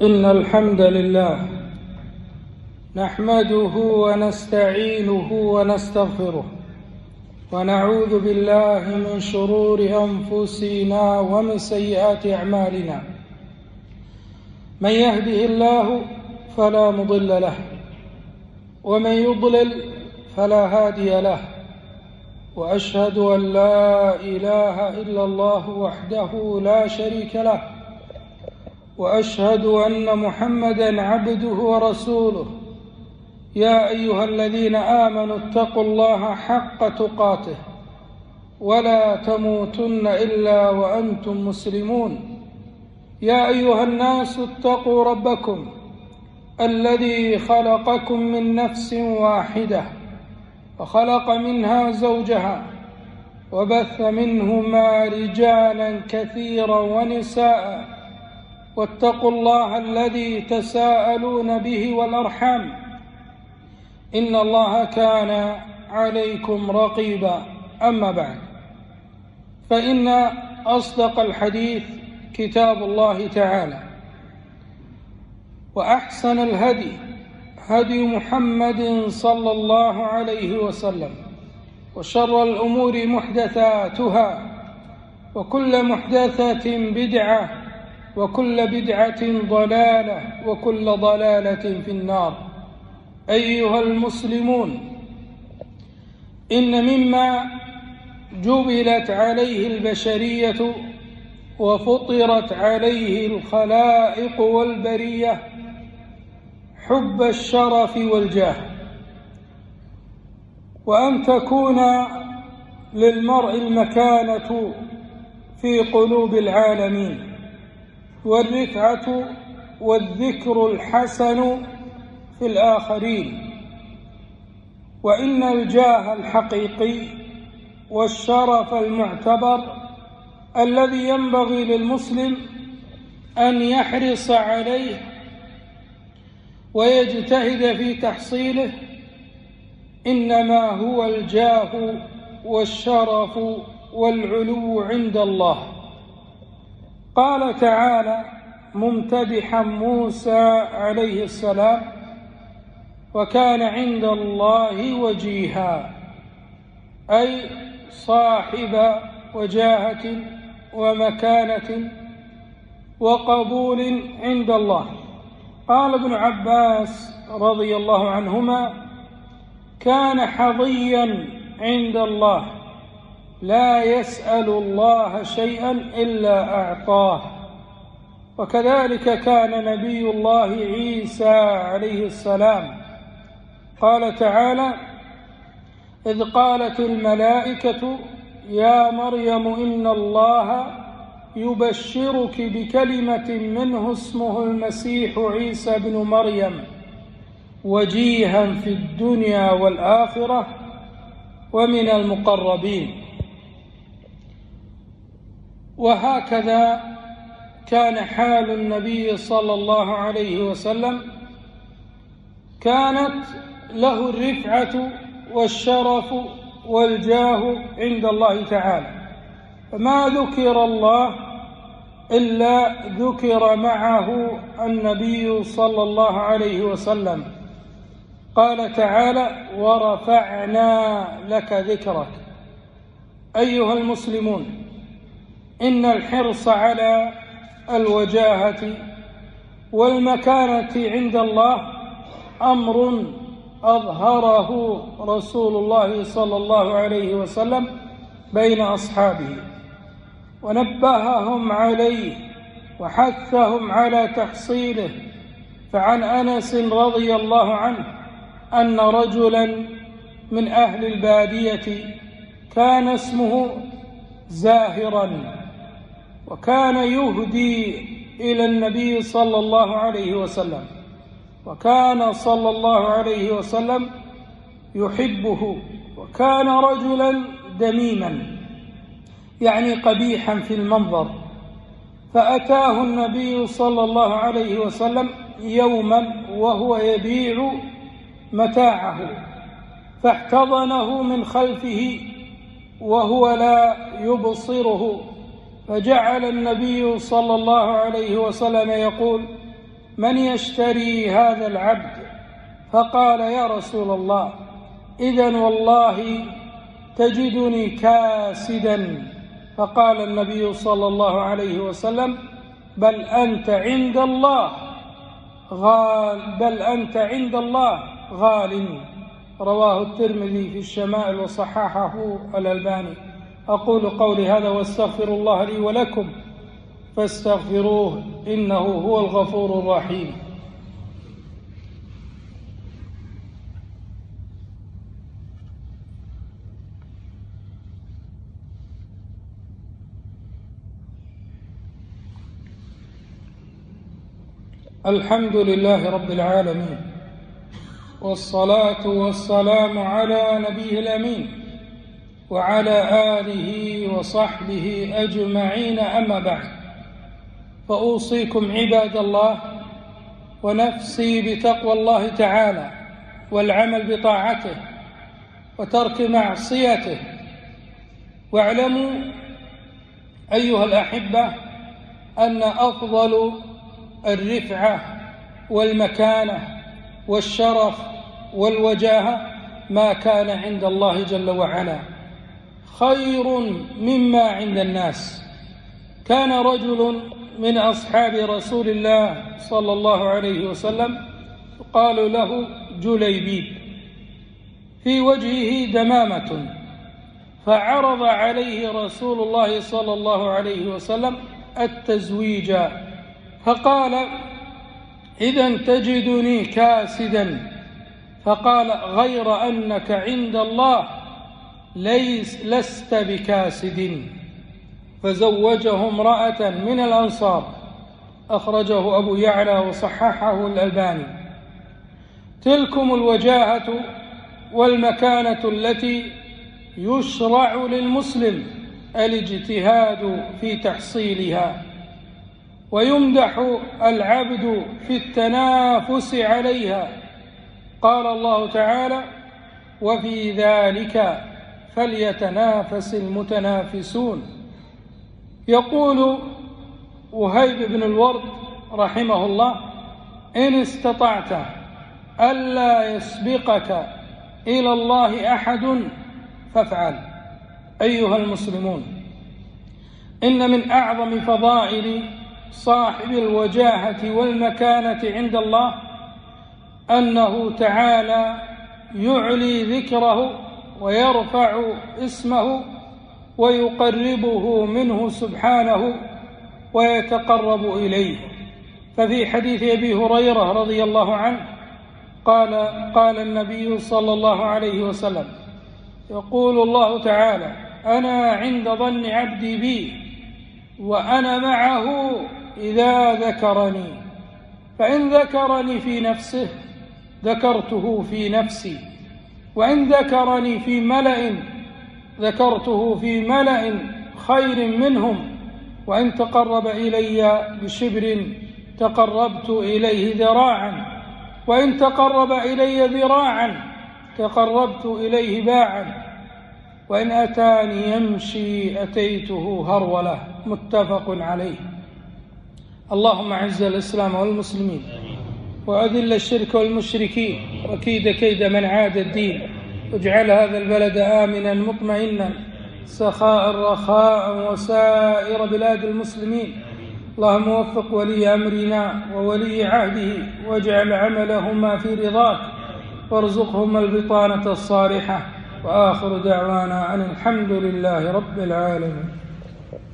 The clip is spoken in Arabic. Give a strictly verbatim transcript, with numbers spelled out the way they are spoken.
إن الحمد لله نحمده ونستعينه ونستغفره ونعوذ بالله من شرور أنفسنا ومن سيئات أعمالنا. من يهده الله فلا مضل له ومن يضلل فلا هادي له، وأشهد أن لا إله إلا الله وحده لا شريك له، وأشهد أن محمدًا عبده ورسوله. يا أيها الذين آمنوا اتقوا الله حق تقاته ولا تموتن إلا وأنتم مسلمون. يا أيها الناس اتقوا ربكم الذي خلقكم من نفس واحدة وخلق منها زوجها وبث منهما رجالا كثيرا ونساء، واتقوا الله الذي تساءلون به والأرحام، إن الله كان عليكم رقيبا. أما بعد، فإن أصدق الحديث كتاب الله تعالى، وأحسن الهدي هدي محمد صلى الله عليه وسلم، وشر الأمور محدثاتها، وكل محدثة بدعة، وكل بدعة ضلالة، وكل ضلالة في النار. أيها المسلمون، إن مما جبلت عليه البشرية وفطرت عليه الخلائق والبرية حب الشرف والجاه، وأن تكون للمرء المكانة في قلوب العالمين، والرفعة والذكر الحسن في الآخرين. وإن الجاه الحقيقي والشرف المعتبر الذي ينبغي للمسلم أن يحرص عليه ويجتهد في تحصيله إنما هو الجاه والشرف والعلو عند الله. قال تعالى ممتدحا موسى عليه السلام: وكان عند الله وجيها، أي صاحب وجاهة ومكانة وقبول عند الله. قال ابن عباس رضي الله عنهما: كان حظيا عند الله، لا يسأل الله شيئا إلا أعطاه. وكذلك كان نبي الله عيسى عليه السلام. قال تعالى: إذ قالت الملائكة يا مريم إن الله يبشرك بكلمة منه اسمه المسيح عيسى بن مريم وجيها في الدنيا والآخرة ومن المقربين. وهكذا كان حال النبي صلى الله عليه وسلم، كانت له الرفعة والشرف والجاه عند الله تعالى، فما ذكر الله إلا ذكر معه النبي صلى الله عليه وسلم. قال تعالى: ورفعنا لك ذكرك. أيها المسلمون، إن الحرص على الوجاهة والمكانة عند الله أمر أظهره رسول الله صلى الله عليه وسلم بين أصحابه، ونبههم عليه وحثهم على تحصيله. فعن أنس رضي الله عنه أن رجلا من أهل البادية كان اسمه زاهرا، وكان يهدي إلى النبي صلى الله عليه وسلم، وكان صلى الله عليه وسلم يحبه، وكان رجلا دميما يعني قبيحا في المنظر. فأتاه النبي صلى الله عليه وسلم يوما وهو يبيع متاعه، فاحتضنه من خلفه وهو لا يبصره، فجعل النبي صلى الله عليه وسلم يقول: من يشتري هذا العبد؟ فقال: يا رسول الله، إذن والله تجدني كاسدا. فقال النبي صلى الله عليه وسلم: بل أنت عند الله غال بل أنت عند الله غال. رواه الترمذي في الشمائل وصححه الألباني. أقول قولي هذا واستغفر الله لي ولكم فاستغفروه إنه هو الغفور الرحيم. الحمد لله رب العالمين، والصلاة والسلام على نبيه الأمين وعلى آله وصحبه أجمعين، أما بعد، فأوصيكم عباد الله ونفسي بتقوى الله تعالى والعمل بطاعته وترك معصيته. واعلموا أيها الأحبة أن أفضل الرفعة والمكانة والشرف والوجاهة ما كان عند الله جل وعلا، خير مما عند الناس. كان رجل من أصحاب رسول الله صلى الله عليه وسلم قالوا له جليبيب، في وجهه دمامة، فعرض عليه رسول الله صلى الله عليه وسلم التزويج، فقال: إذن تجدني كاسدا. فقال: غير أنك عند الله ليس لست بكاسد. فزوجه امرأة من الأنصار، أخرجه أبو يعلى وصححه الألباني. تلكم الوجاهة والمكانة التي يشرع للمسلم الاجتهاد في تحصيلها، ويمدح العبد في التنافس عليها. قال الله تعالى: وفي ذلك فليتنافس المتنافسون. يقول وهيب بن الورد رحمه الله: إن استطعت ألا يسبقك إلى الله أحد فافعل. أيها المسلمون، إن من أعظم فضائل صاحب الوجاهة والمكانة عند الله أنه تعالى يعلي ذكره ويرفع اسمه ويقربه منه سبحانه ويتقرب إليه. ففي حديث أبي هريرة رضي الله عنه قال قال النبي صلى الله عليه وسلم: يقول الله تعالى: أنا عند ظن عبدي بي وأنا معه إذا ذكرني، فإن ذكرني في نفسه ذكرته في نفسي، وإن ذكرني في ملأ ذكرته في ملأ خير منهم، وإن تقرب إلي بشبر تقربت إليه ذراعا، وإن تقرب إلي ذراعا تقربت إليه باعا، وإن أتاني يمشي أتيته هرولة. متفق عليه. اللهم أعز الإسلام والمسلمين، وأذل الشرك والمشركين، وكيد كيد من عاد الدين، واجعل هذا البلد آمنا مطمئنا سخاء رخاء وسائر بلاد المسلمين. اللهم وفق ولي أمرنا وولي عهده، واجعل عملهما في رضاك، وارزقهما البطانة الصالحة. وآخر دعوانا أن الحمد لله رب العالمين.